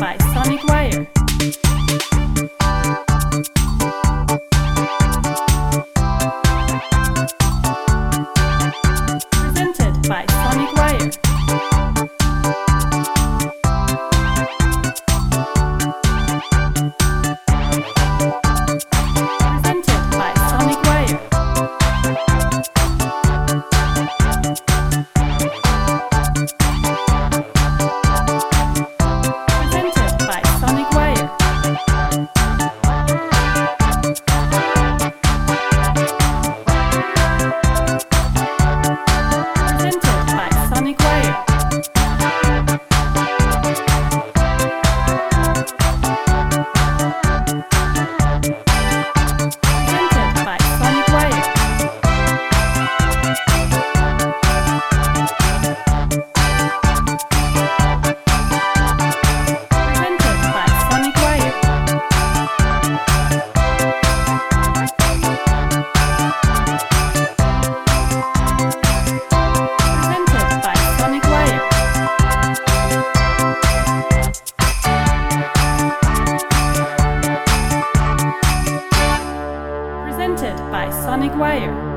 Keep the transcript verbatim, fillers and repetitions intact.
by Sonic Wire. Presented by Sonic Wire. Presented by Sonic Wire. Presented by Sonic Wire. Presented by Sonic Wire. Presented by Sonic Wire. Presented by Sonic Wire. Presented by Sonic Wire. Presented by Sonic Wire.